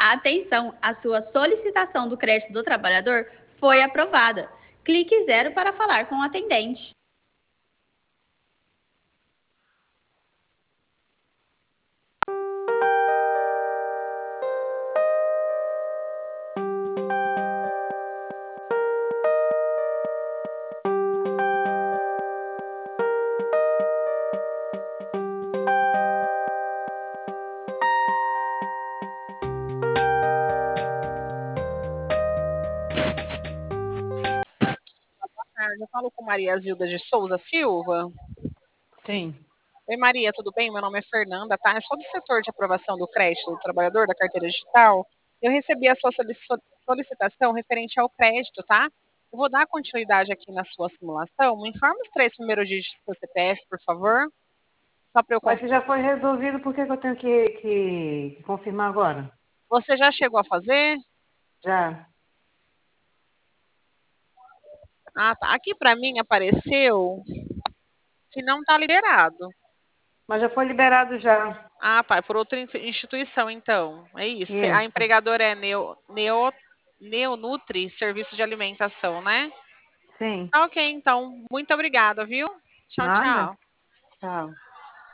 Atenção, a sua solicitação do crédito do trabalhador foi aprovada. Clique zero para falar com o atendente. Eu falo com Maria Zilda de Souza Silva. Sim. Oi, Maria, tudo bem? Meu nome é Fernanda, tá? Eu sou do setor de aprovação do crédito do trabalhador da carteira digital. Eu recebi a sua solicitação referente ao crédito, tá? Eu vou dar continuidade aqui na sua simulação. Me informa os 3 primeiros dígitos do seu CPF, por favor. Só para eu Mas se confirmar. já foi resolvido, por que eu tenho que confirmar agora? Você já chegou a fazer? Já. Ah, tá. Aqui para mim apareceu que não está liberado. Mas já foi liberado já. Ah, tá. É por outra instituição, então. É isso. A Isso. empregadora é Neonutri Serviço de Alimentação, né? Sim. Tá ok, então. Muito obrigada, viu? Tchau, Nada. tchau. Tchau.